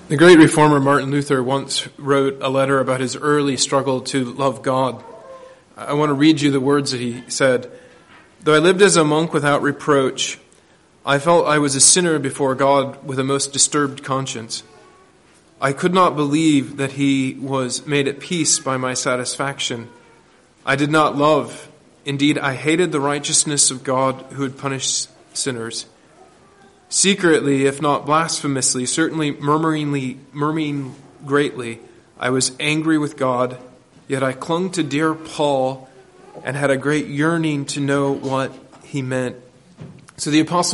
The great reformer Martin Luther once wrote a letter about his early struggle to love God. I want to read you the words that he said. Though I lived as a monk without reproach, I felt I was a sinner before God with a most disturbed conscience. I could not believe that he was made at peace by my satisfaction. I did not love. Indeed, I hated the righteousness of God who would punish sinners. Secretly, if not blasphemously, certainly murmuring greatly, I was angry with God, yet I clung to dear Paul and had a great yearning to know what he meant. So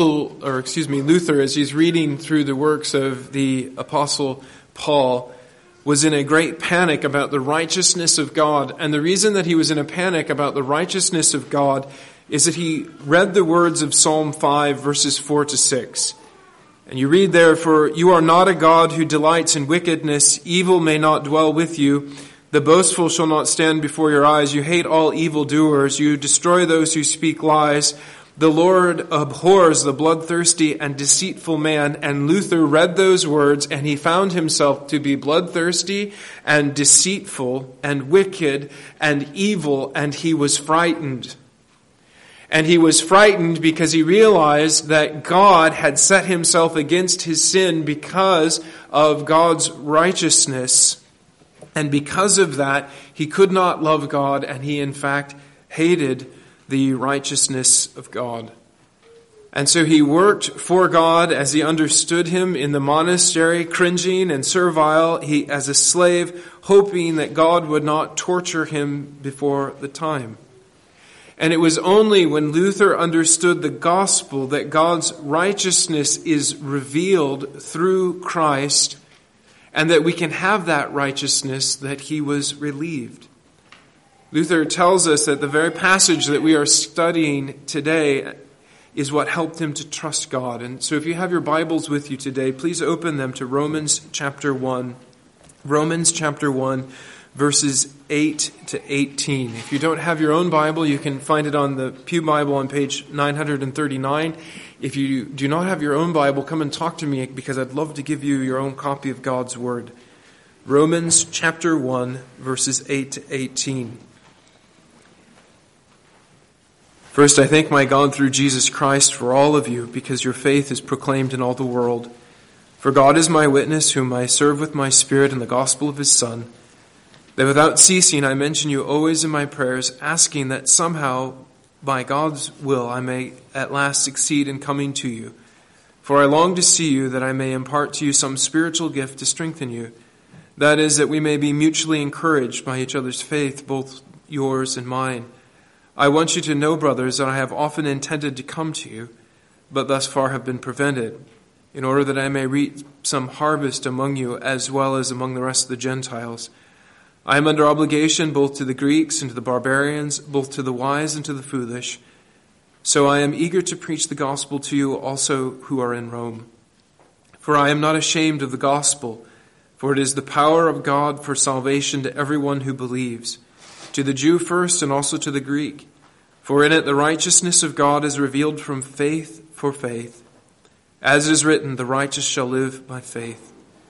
Luther, as he's reading through the works of the Apostle Paul, was in a great panic about the righteousness of God. And the reason that he was in a panic about the righteousness of God is that he read the words of Psalm 5, verses 4 to 6. And you read there, "For you are not a God who delights in wickedness. Evil may not dwell with you. The boastful shall not stand before your eyes. You hate all evildoers. You destroy those who speak lies. The Lord abhors the bloodthirsty and deceitful man." And Luther read those words, and he found himself to be bloodthirsty and deceitful and wicked and evil, and he was frightened. And he was frightened because he realized that God had set himself against his sin because of God's righteousness. And because of that, he could not love God, and he in fact hated the righteousness of God. And so he worked for God as he understood him in the monastery, cringing and servile, he as a slave, hoping that God would not torture him before the time. And it was only when Luther understood the gospel that God's righteousness is revealed through Christ, and that we can have that righteousness, that he was relieved. Luther tells us that the very passage that we are studying today is what helped him to trust God. And so if you have your Bibles with you today, please open them to Romans chapter 1. Romans chapter 1, verses 8 to 18. If you don't have your own Bible, you can find it on the Pew Bible on page 939. If you do not have your own Bible, come and talk to me, because I'd love to give you your own copy of God's Word. Romans chapter 1, verses 8 to 18. First, I thank my God through Jesus Christ for all of you, because your faith is proclaimed in all the world. For God is my witness, whom I serve with my spirit in the gospel of his Son, that without ceasing I mention you always in my prayers, asking that somehow, by God's will, I may at last succeed in coming to you. For I long to see you, that I may impart to you some spiritual gift to strengthen you. That is, that we may be mutually encouraged by each other's faith, both yours and mine. I want you to know, brothers, that I have often intended to come to you, but thus far have been prevented, in order that I may reap some harvest among you as well as among the rest of the Gentiles. I am under obligation both to the Greeks and to the barbarians, both to the wise and to the foolish. So I am eager to preach the gospel to you also who are in Rome. For I am not ashamed of the gospel, for it is the power of God for salvation to everyone who believes, to the Jew first and also to the Greek. For in it the righteousness of God is revealed from faith for faith. As it is written, the righteous shall live by faith.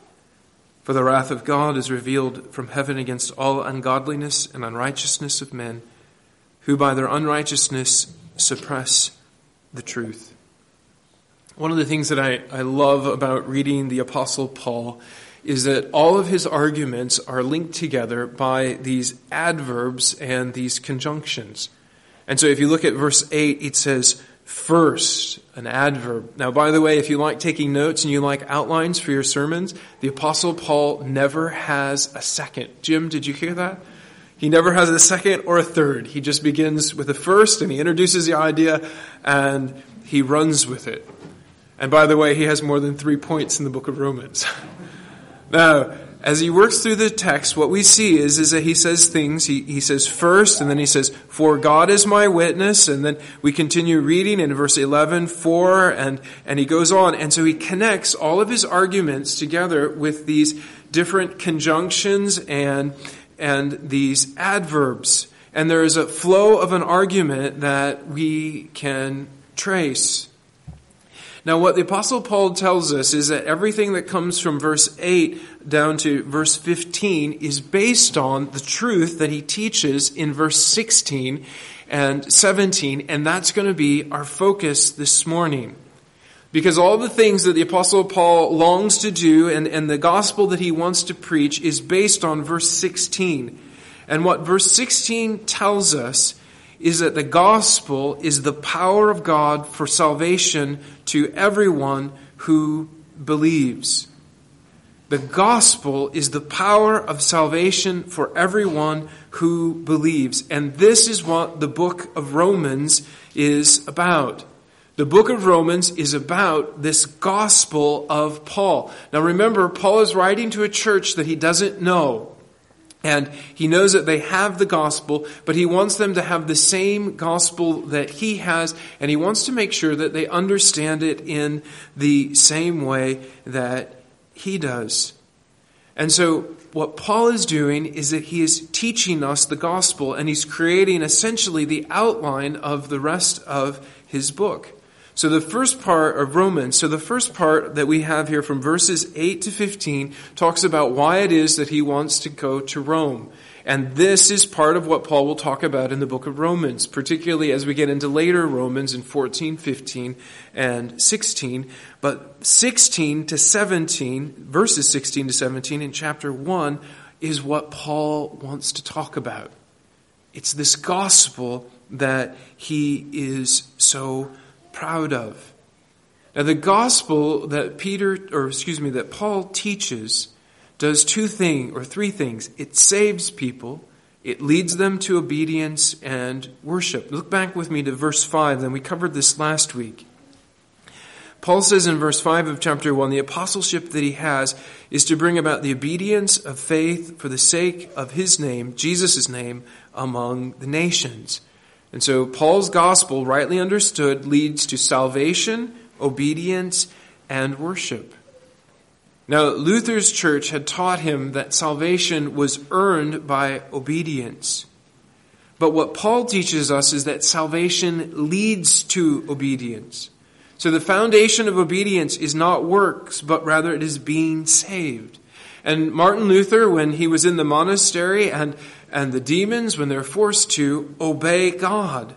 For the wrath of God is revealed from heaven against all ungodliness and unrighteousness of men, who by their unrighteousness suppress the truth. One of the things that I love about reading the Apostle Paul is that all of his arguments are linked together by these adverbs and these conjunctions. And so if you look at verse 8, it says, first, an adverb. Now, by the way, if you like taking notes and you like outlines for your sermons, the Apostle Paul never has a second. Jim, did you hear that? He never has a second or a third. He just begins with the first, and he introduces the idea, and he runs with it. And by the way, he has more than 3 points in the book of Romans. Now, as he works through the text, what we see is that he says things. He says first, and then he says, for God is my witness. And then we continue reading in verse 11, for, and he goes on. And so he connects all of his arguments together with these different conjunctions and these adverbs. And there is a flow of an argument that we can trace. Now, what the Apostle Paul tells us is that everything that comes from verse 8 down to verse 15 is based on the truth that he teaches in verse 16 and 17, and that's going to be our focus this morning. Because all the things that the Apostle Paul longs to do and the gospel that he wants to preach is based on verse 16. And what verse 16 tells us is that the gospel is the power of God for salvation to everyone who believes. The gospel is the power of salvation for everyone who believes. And this is what the book of Romans is about. The book of Romans is about this gospel of Paul. Now remember, Paul is writing to a church that he doesn't know. And he knows that they have the gospel, but he wants them to have the same gospel that he has, and he wants to make sure that they understand it in the same way that he does. And so what Paul is doing is that he is teaching us the gospel, and he's creating essentially the outline of the rest of his book. So the first part of Romans, the first part that we have here from verses 8 to 15 talks about why it is that he wants to go to Rome. And this is part of what Paul will talk about in the book of Romans, particularly as we get into later Romans in 14, 15, and 16. But 16 to 17, verses 16 to 17 in chapter 1 is what Paul wants to talk about. It's this gospel that he is so proud of. Now the gospel that that Paul teaches does three things. It saves people, it leads them to obedience and worship. Look back with me to verse 5, then we covered this last week. Paul says in verse 5 of chapter 1, the apostleship that he has is to bring about the obedience of faith for the sake of his name, Jesus' name, among the nations. And so Paul's gospel, rightly understood, leads to salvation, obedience, and worship. Now, Luther's church had taught him that salvation was earned by obedience. But what Paul teaches us is that salvation leads to obedience. So the foundation of obedience is not works, but rather it is being saved. And Martin Luther, when he was in the monastery and the demons, when they're forced to obey God.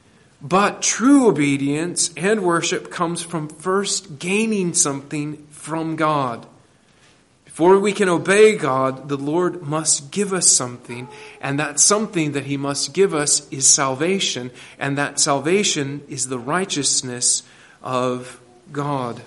But true obedience and worship comes from first gaining something from God. Before we can obey God, the Lord must give us something, and that something that he must give us is salvation, and that salvation is the righteousness of God.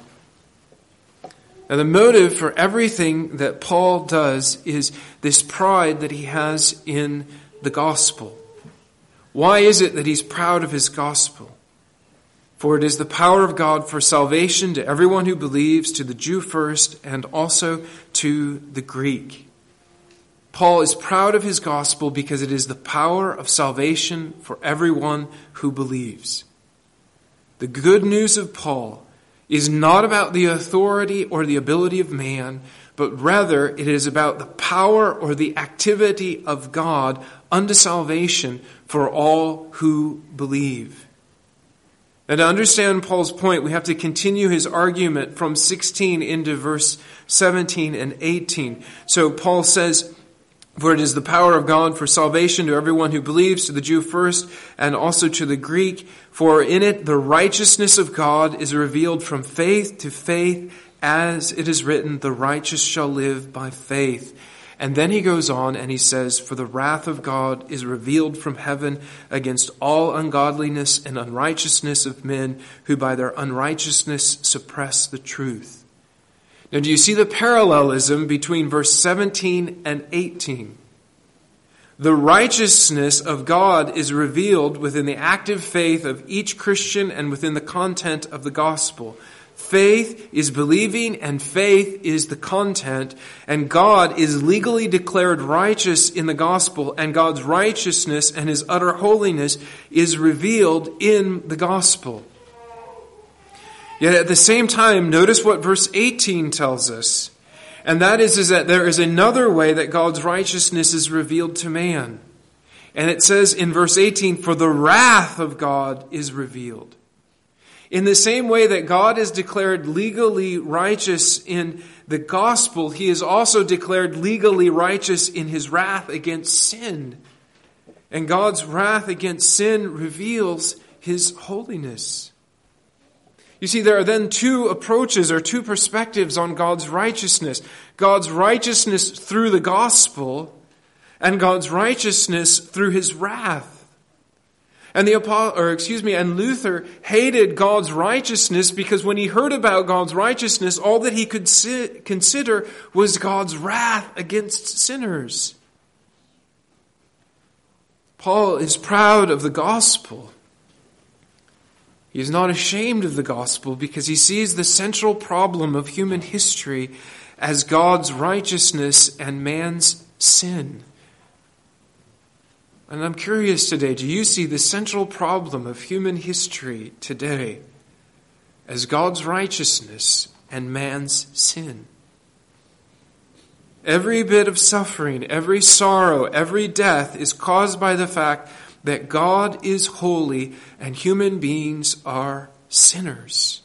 Now, the motive for everything that Paul does is this pride that he has in the gospel. Why is it that he's proud of his gospel? For it is the power of God for salvation to everyone who believes, to the Jew first, and also to the Greek. Paul is proud of his gospel because it is the power of salvation for everyone who believes. The good news of Paul is not about the authority or the ability of man, but rather it is about the power or the activity of God unto salvation for all who believe. And to understand Paul's point, we have to continue his argument from 16 into verse 17 and 18. So Paul says, for it is the power of God for salvation to everyone who believes, to the Jew first, and also to the Greek. For in it the righteousness of God is revealed from faith to faith, as it is written, the righteous shall live by faith. And then he goes on and he says, for the wrath of God is revealed from heaven against all ungodliness and unrighteousness of men who by their unrighteousness suppress the truth. Now, do you see the parallelism between verse 17 and 18? The righteousness of God is revealed within the active faith of each Christian and within the content of the gospel. Faith is believing and faith is the content, and God is legally declared righteous in the gospel, and God's righteousness and his utter holiness is revealed in the gospel. Yet at the same time, notice what verse 18 tells us. And that is that there is another way that God's righteousness is revealed to man. And it says in verse 18, for the wrath of God is revealed. In the same way that God is declared legally righteous in the gospel, he is also declared legally righteous in his wrath against sin. And God's wrath against sin reveals his holiness. You see, there are then two approaches or two perspectives on God's righteousness. God's righteousness through the gospel and God's righteousness through his wrath. And Luther hated God's righteousness because when he heard about God's righteousness, all that he could consider was God's wrath against sinners. Paul is proud of the gospel. He is not ashamed of the gospel because he sees the central problem of human history as God's righteousness and man's sin. And I'm curious today, do you see the central problem of human history today as God's righteousness and man's sin? Every bit of suffering, every sorrow, every death is caused by the fact that God is holy and human beings are sinners.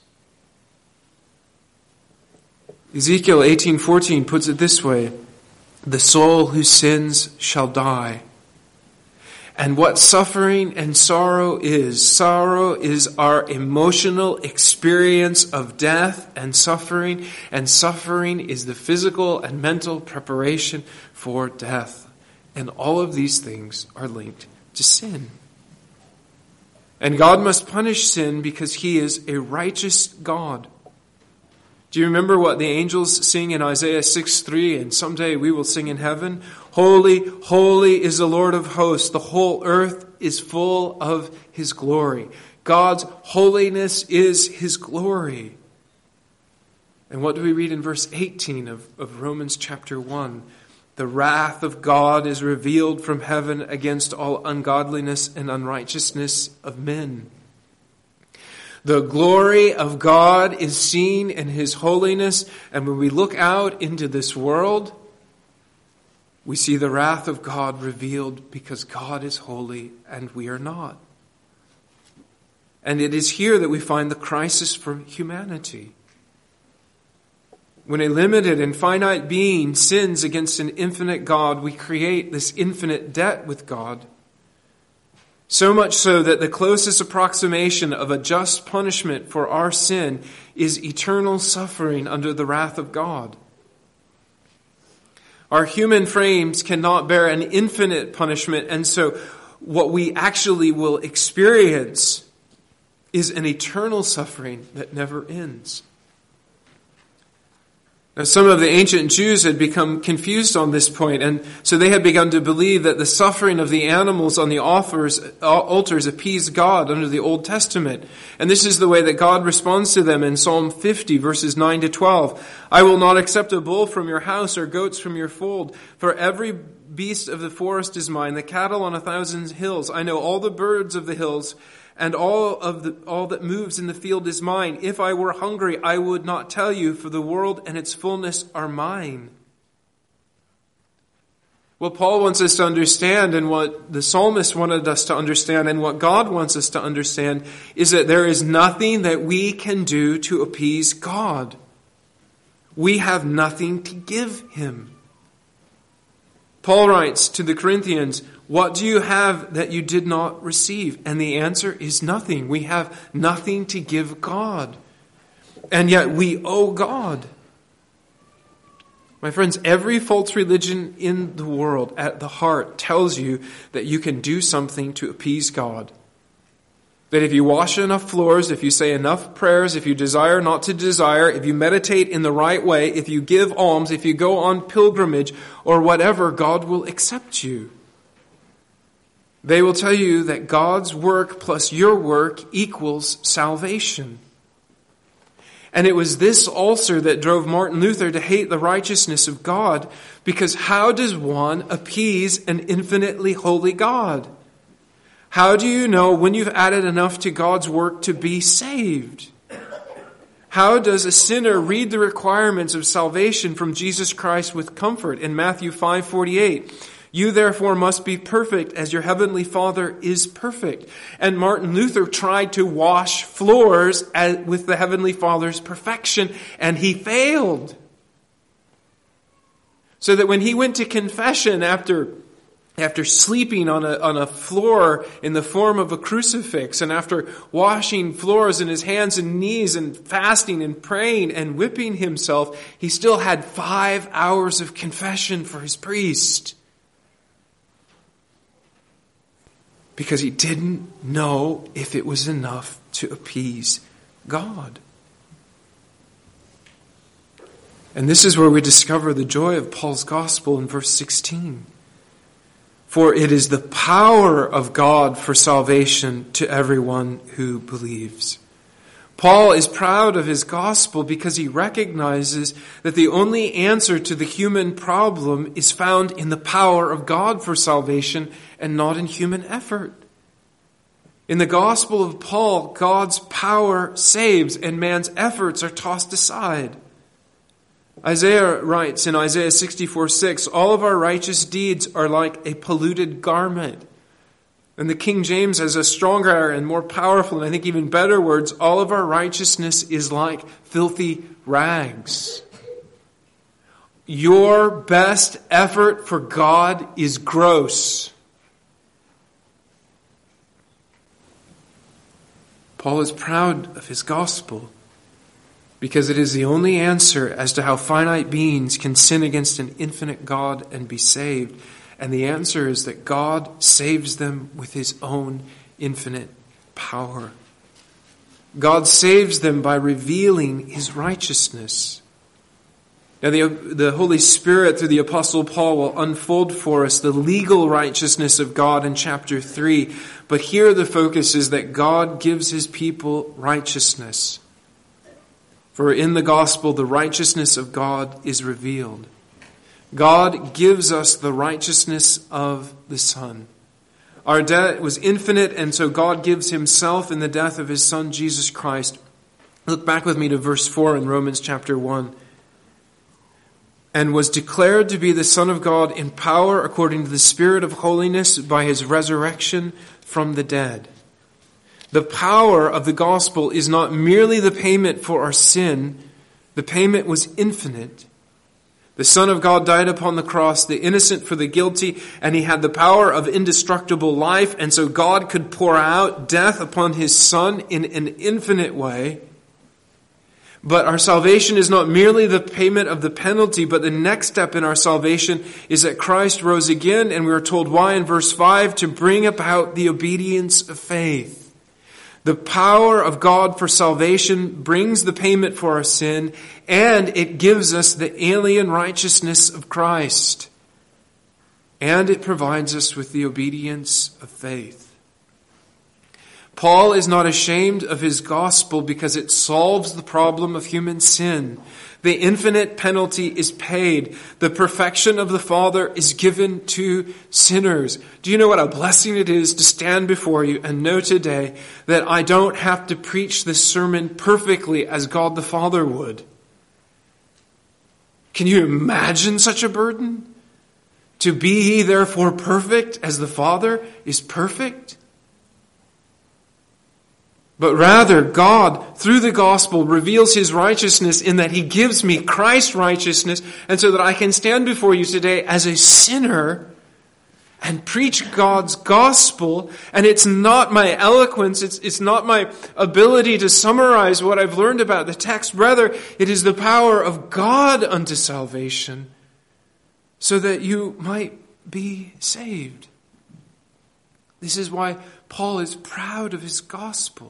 Ezekiel 18:14 puts it this way: "The soul who sins shall die." And what suffering and sorrow is our emotional experience of death and suffering is the physical and mental preparation for death. And all of these things are linked to sin. And God must punish sin because he is a righteous God. Do you remember what the angels sing in Isaiah 6:3? And someday we will sing in heaven. Holy, holy is the Lord of hosts. The whole earth is full of his glory. God's holiness is his glory. And what do we read in verse 18 of Romans chapter 1? The wrath of God is revealed from heaven against all ungodliness and unrighteousness of men. The glory of God is seen in his holiness, and when we look out into this world, we see the wrath of God revealed because God is holy and we are not. And it is here that we find the crisis for humanity. When a limited and finite being sins against an infinite God, we create this infinite debt with God. So much so that the closest approximation of a just punishment for our sin is eternal suffering under the wrath of God. Our human frames cannot bear an infinite punishment, and so what we actually will experience is an eternal suffering that never ends. Now, some of the ancient Jews had become confused on this point, and so they had begun to believe that the suffering of the animals on the altars appeased God under the Old Testament. And this is the way that God responds to them in Psalm 50, verses 9 to 12. "I will not accept a bull from your house or goats from your fold, for every beast of the forest is mine, the cattle on 1,000 hills. I know all the birds of the hills, and all that moves in the field is mine. If I were hungry, I would not tell you, for the world and its fullness are mine." What Paul wants us to understand, and what the psalmist wanted us to understand, and what God wants us to understand, is that there is nothing that we can do to appease God. We have nothing to give him. Paul writes to the Corinthians, "What do you have that you did not receive?" And the answer is nothing. We have nothing to give God. And yet we owe God. My friends, every false religion in the world at the heart tells you that you can do something to appease God. That if you wash enough floors, if you say enough prayers, if you desire not to desire, if you meditate in the right way, if you give alms, if you go on pilgrimage or whatever, God will accept you. They will tell you that God's work plus your work equals salvation. And it was this ulcer that drove Martin Luther to hate the righteousness of God, because how does one appease an infinitely holy God? How do you know when you've added enough to God's work to be saved? How does a sinner read the requirements of salvation from Jesus Christ with comfort? In Matthew 5:48, You therefore must be perfect as your heavenly Father is perfect. And Martin Luther tried to wash floors with the heavenly Father's perfection, and he failed. So that when he went to confession after sleeping on a floor in the form of a crucifix, and after washing floors in his hands and knees and fasting and praying and whipping himself, he still had 5 hours of confession for his priest. Because he didn't know if it was enough to appease God. And this is where we discover the joy of Paul's gospel in verse 16. For it is the power of God for salvation to everyone who believes. Paul is proud of his gospel because he recognizes that the only answer to the human problem is found in the power of God for salvation and not in human effort. In the gospel of Paul, God's power saves and man's efforts are tossed aside. Isaiah writes in Isaiah 64:6, all of our righteous deeds are like a polluted garment. And the King James has a stronger and more powerful, and I think even better words, all of our righteousness is like filthy rags. Your best effort for God is gross. Paul is proud of his gospel because it is the only answer as to how finite beings can sin against an infinite God and be saved. And the answer is that God saves them with his own infinite power. God saves them by revealing his righteousness. Now the Holy Spirit through the Apostle Paul will unfold for us the legal righteousness of God in chapter 3. But here the focus is that God gives his people righteousness. For in the gospel the righteousness of God is revealed. God gives us the righteousness of the Son. Our debt was infinite, and so God gives himself in the death of his Son, Jesus Christ. Look back with me to verse 4 in Romans chapter 1. And was declared to be the Son of God in power according to the Spirit of holiness by his resurrection from the dead. The power of the gospel is not merely the payment for our sin. The payment was infinite. The Son of God died upon the cross, the innocent for the guilty, and he had the power of indestructible life, and so God could pour out death upon his Son in an infinite way. But our salvation is not merely the payment of the penalty, but the next step in our salvation is that Christ rose again, and we are told why in verse 5, to bring about the obedience of faith. The power of God for salvation brings the payment for our sin, and it gives us the alien righteousness of Christ. And it provides us with the obedience of faith. Paul is not ashamed of his gospel because it solves the problem of human sin. The infinite penalty is paid. The perfection of the Father is given to sinners. Do you know what a blessing it is to stand before you and know today that I don't have to preach this sermon perfectly as God the Father would? Can you imagine such a burden? To be ye therefore perfect as the Father is perfect? But rather, God, through the gospel, reveals his righteousness in that he gives me Christ's righteousness, and so that I can stand before you today as a sinner and preach God's gospel. And it's not my eloquence, it's not my ability to summarize what I've learned about the text. Rather, it is the power of God unto salvation, so that you might be saved. This is why Paul is proud of his gospel.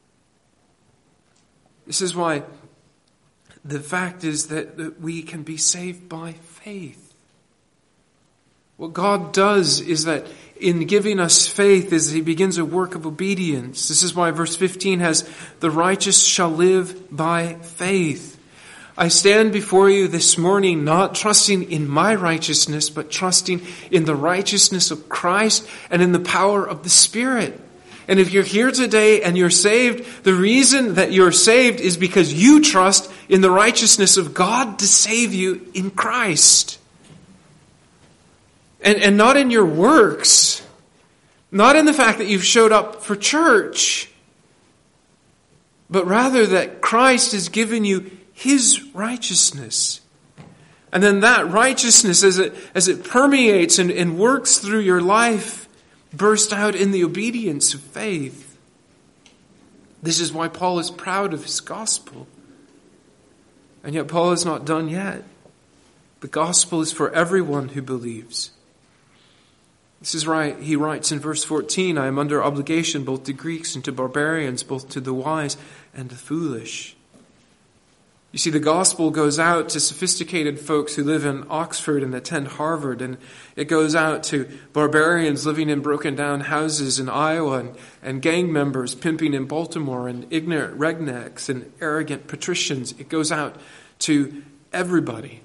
This is why the fact is that we can be saved by faith. What God does is that in giving us faith is he begins a work of obedience. This is why verse 15 has, the righteous shall live by faith. I stand before you this morning not trusting in my righteousness, but trusting in the righteousness of Christ and in the power of the Spirit. And if you're here today and you're saved, the reason that you're saved is because you trust in the righteousness of God to save you in Christ. And not in your works, not in the fact that you've showed up for church, but rather that Christ has given you his righteousness. And then that righteousness, as it permeates and works through your life, burst out in the obedience of faith. This is why Paul is proud of his gospel. And yet Paul is not done yet. The gospel is for everyone who believes. This is right. He writes in verse 14, I am under obligation both to Greeks and to barbarians, both to the wise and the foolish. You see, the gospel goes out to sophisticated folks who live in Oxford and attend Harvard, and it goes out to barbarians living in broken down houses in Iowa, and gang members pimping in Baltimore, and ignorant rednecks and arrogant patricians. It goes out to everybody.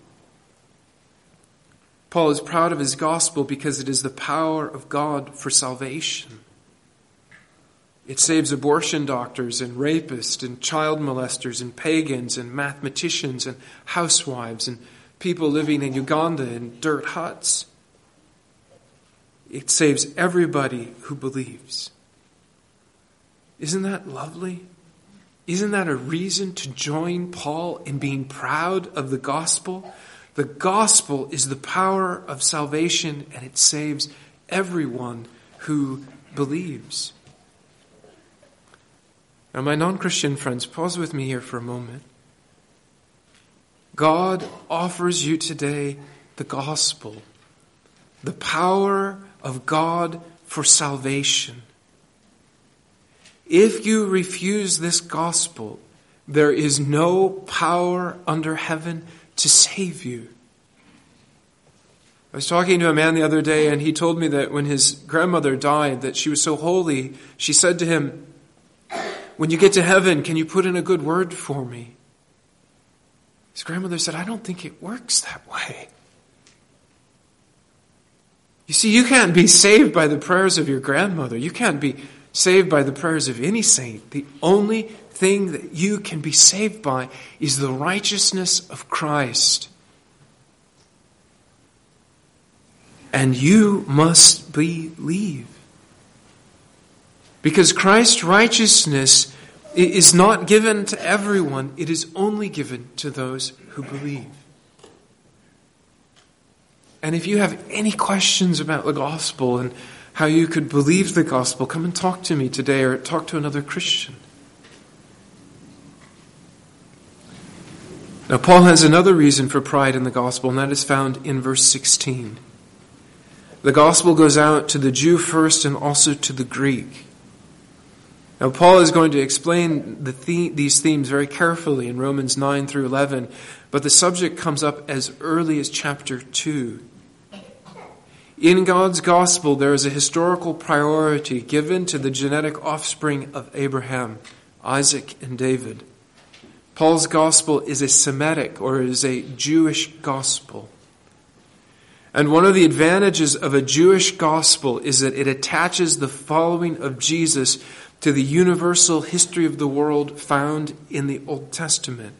Paul is proud of his gospel because it is the power of God for salvation. It saves abortion doctors and rapists and child molesters and pagans and mathematicians and housewives and people living in Uganda in dirt huts. It saves everybody who believes. Isn't that lovely? Isn't that a reason to join Paul in being proud of the gospel? The gospel is the power of salvation, and it saves everyone who believes. Now, my non-Christian friends, pause with me here for a moment. God offers you today the gospel, the power of God for salvation. If you refuse this gospel, there is no power under heaven to save you. I was talking to a man the other day, and he told me that when his grandmother died, that she was so holy, she said to him, when you get to heaven, can you put in a good word for me? His grandmother said, I don't think it works that way. You see, you can't be saved by the prayers of your grandmother. You can't be saved by the prayers of any saint. The only thing that you can be saved by is the righteousness of Christ. And you must believe. Because Christ's righteousness is not given to everyone. It is only given to those who believe. And if you have any questions about the gospel and how you could believe the gospel, come and talk to me today or talk to another Christian. Now, Paul has another reason for pride in the gospel, and that is found in verse 16. The gospel goes out to the Jew first and also to the Greek. Now, Paul is going to explain these themes very carefully in Romans 9 through 11, but the subject comes up as early as chapter 2. In God's gospel, there is a historical priority given to the genetic offspring of Abraham, Isaac, and David. Paul's gospel is a Semitic, or is a Jewish gospel. And one of the advantages of a Jewish gospel is that it attaches the following of Jesus to the universal history of the world found in the Old Testament.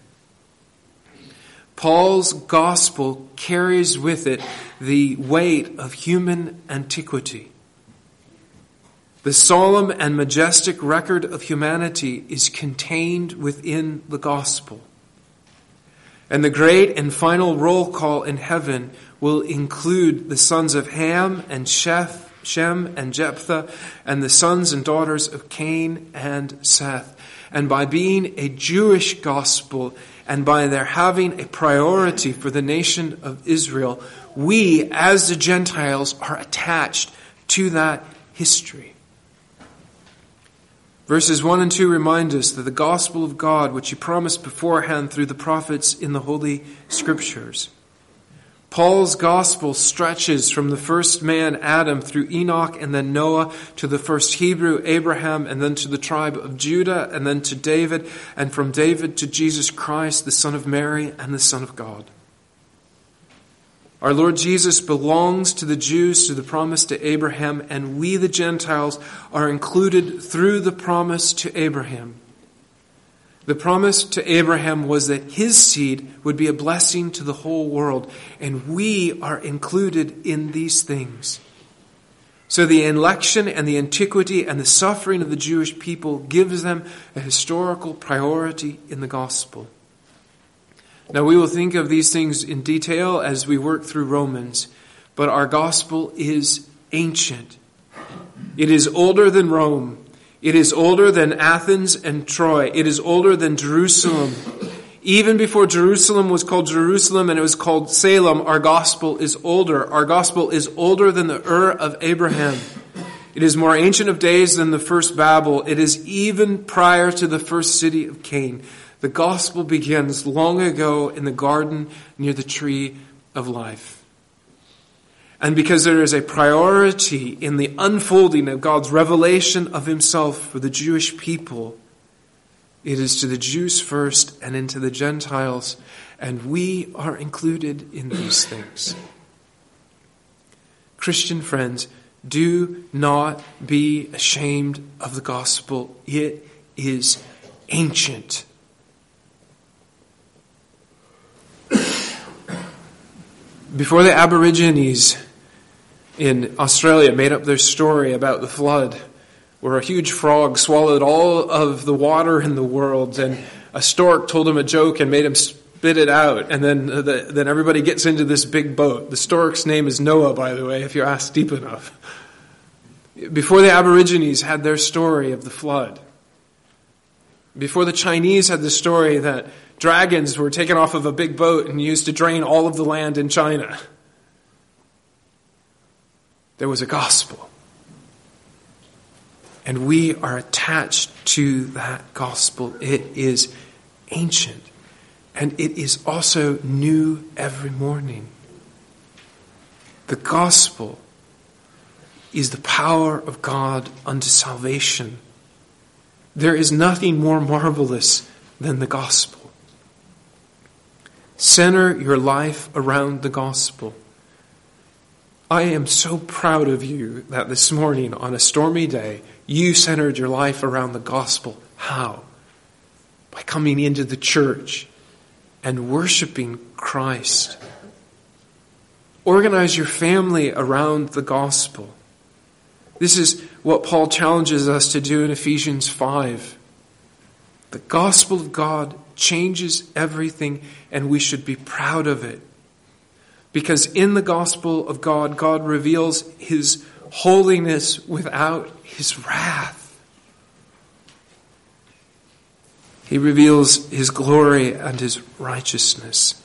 Paul's gospel carries with it the weight of human antiquity. The solemn and majestic record of humanity is contained within the gospel. And the great and final roll call in heaven will include the sons of Ham and Shem and Jephthah, and the sons and daughters of Cain and Seth. And by being a Jewish gospel, and by their having a priority for the nation of Israel, we, as the Gentiles, are attached to that history. Verses 1 and 2 remind us that the gospel of God, which he promised beforehand through the prophets in the Holy Scriptures. Paul's gospel stretches from the first man, Adam, through Enoch and then Noah, to the first Hebrew, Abraham, and then to the tribe of Judah, and then to David, and from David to Jesus Christ, the Son of Mary and the Son of God. Our Lord Jesus belongs to the Jews through the promise to Abraham, and we, the Gentiles, are included through the promise to Abraham. The promise to Abraham was that his seed would be a blessing to the whole world, and we are included in these things. So the election and the antiquity and the suffering of the Jewish people gives them a historical priority in the gospel. Now we will think of these things in detail as we work through Romans, but our gospel is ancient. It is older than Rome. It is older than Athens and Troy. It is older than Jerusalem. Even before Jerusalem was called Jerusalem and it was called Salem, our gospel is older. Our gospel is older than the Ur of Abraham. It is more ancient of days than the first Babel. It is even prior to the first city of Cain. The gospel begins long ago in the garden near the tree of life. And because there is a priority in the unfolding of God's revelation of himself for the Jewish people, it is to the Jews first and into the Gentiles, and we are included in these things. Christian friends, do not be ashamed of the gospel. It is ancient. Before the Aborigines in Australia made up their story about the flood, where a huge frog swallowed all of the water in the world, and a stork told him a joke and made him spit it out, and then everybody gets into this big boat. The stork's name is Noah, by the way, if you ask deep enough. Before the Aborigines had their story of the flood, before the Chinese had the story that dragons were taken off of a big boat and used to drain all of the land in China, there was a gospel. And we are attached to that gospel. It is ancient. And it is also new every morning. The gospel is the power of God unto salvation. There is nothing more marvelous than the gospel. Center your life around the gospel. I am so proud of you that this morning on a stormy day, you centered your life around the gospel. How? By coming into the church and worshiping Christ. Organize your family around the gospel. This is what Paul challenges us to do in Ephesians 5. The gospel of God changes everything, and we should be proud of it. Because in the gospel of God, God reveals his holiness without his wrath. He reveals his glory and his righteousness.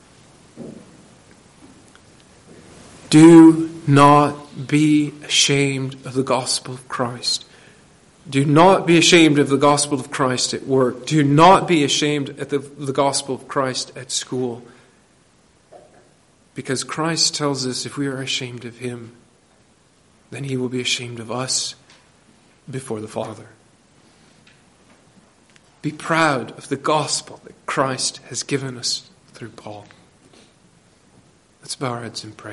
Do not be ashamed of the gospel of Christ. Do not be ashamed of the gospel of Christ at work. Do not be ashamed of the gospel of Christ at school. Because Christ tells us if we are ashamed of him, then he will be ashamed of us before the Father. Be proud of the gospel that Christ has given us through Paul. Let's bow our heads and pray.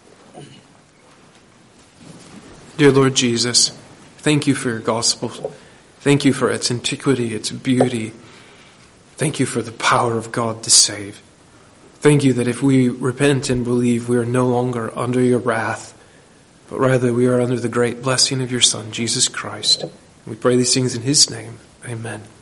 Dear Lord Jesus, thank you for your gospel. Thank you for its antiquity, its beauty. Thank you for the power of God to save. Thank you that if we repent and believe, we are no longer under your wrath, but rather we are under the great blessing of your Son, Jesus Christ. We pray these things in his name. Amen.